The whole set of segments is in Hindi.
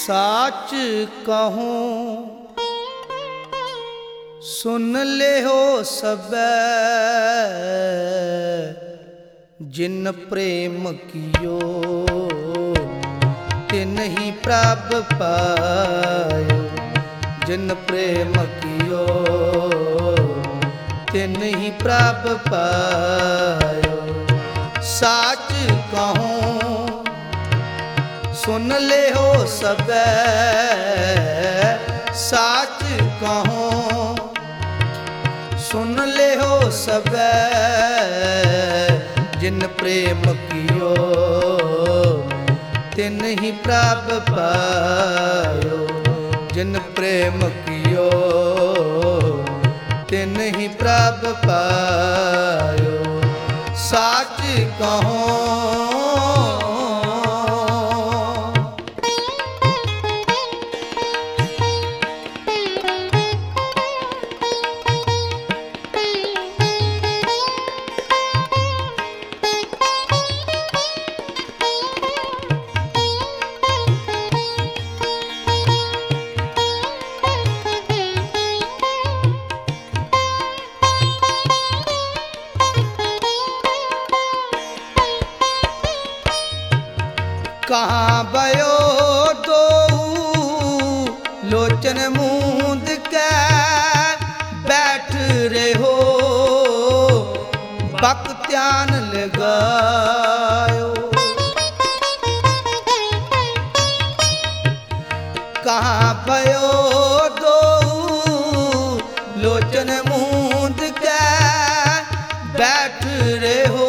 साच कहूँ सुन ले हो सबे, जिन प्रेम कियो तिन ही प्रभ पायो। जिन प्रेम कियो तिन ही प्रभ पायो। साच कहूँ सुन ले हो सबे, साच कहूँ सुन ले हो सबे, जिन प्रेम कियो तिन ही प्रभ पायो। जिन प्रेम कियो तिन ही प्रभ पायो। साच कहूँ कहाँ भयो दो लोचन मूंद के बैठ रहे हो, बख्त्यान लगायो। कहाँ भयो दो लोचन मूंद के बैठ रहे हो,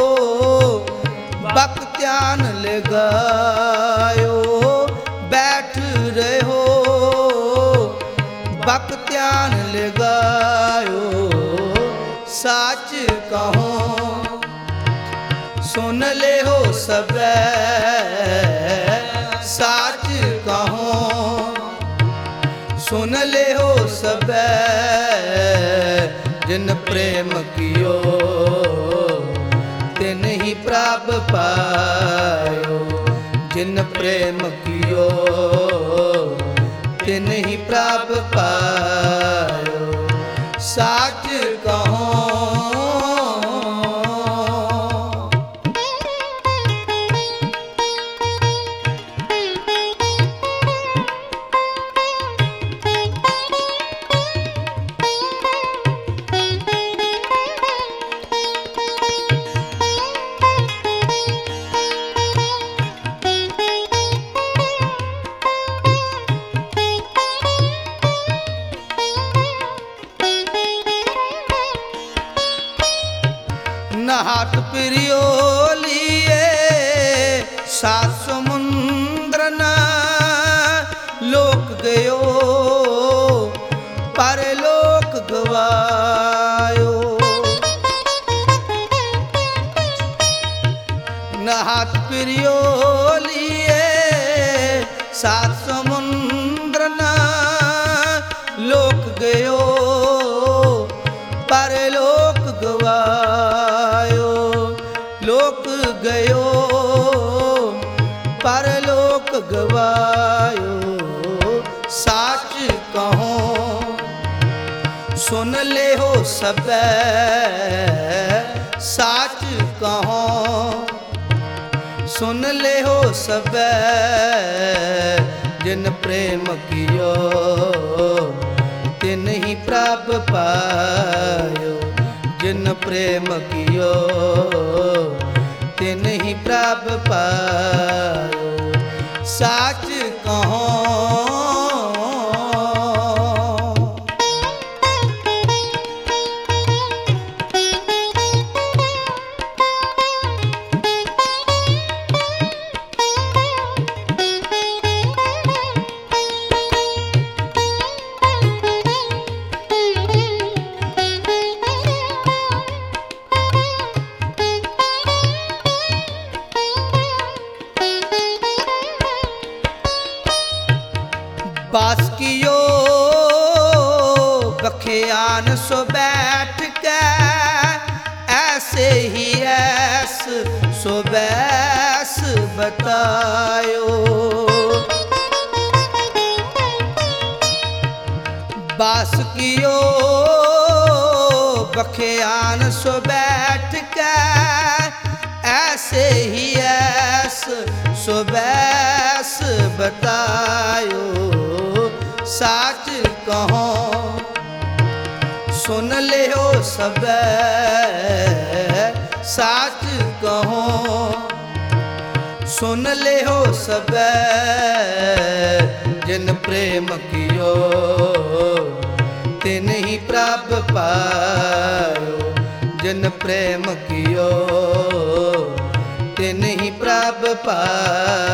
बख्त्यान लगायो। बैठ रहे हो बख्त्यान लगायो। साच कहूँ सुन ले हो सबे, साच कहूँ सुन ले हो सबे, जिन प्रेम कियो तिन ही प्रभ पायो। जिन प्रेम कियो तिन ही प्रभ पायो। साच कहूँ नहात प्रियो लिए सात समुद्र न लोक गयो, पर लोक गवायो। नहात प्रियो लिए सात समुद्र न लोक गयो, पर लोक गवायो। लोक गयो परलोक गवायो। साच कहूँ सुन ले हो सबे, साच कहूँ सुन ले हो सबे, जिन प्रेम कियो तिन ही प्रभ पायो। जिन प्रेम कियो तिन ही प्रभ पायो। साच कहूँ बास कियो बखियान सो बैठ के, ऐसे ही ऐस सो बैस बतायो। बास कियो बखियान सो बैठ के, ऐसे ही ऐस सो बैस बतायो। साच कहो सुन ले हो सब, साच कहो सुन ले हो सब। जिन प्रेम कियो तिन ही प्रभ पायो। जिन प्रेम कियो तिन ही प्रभ पायो।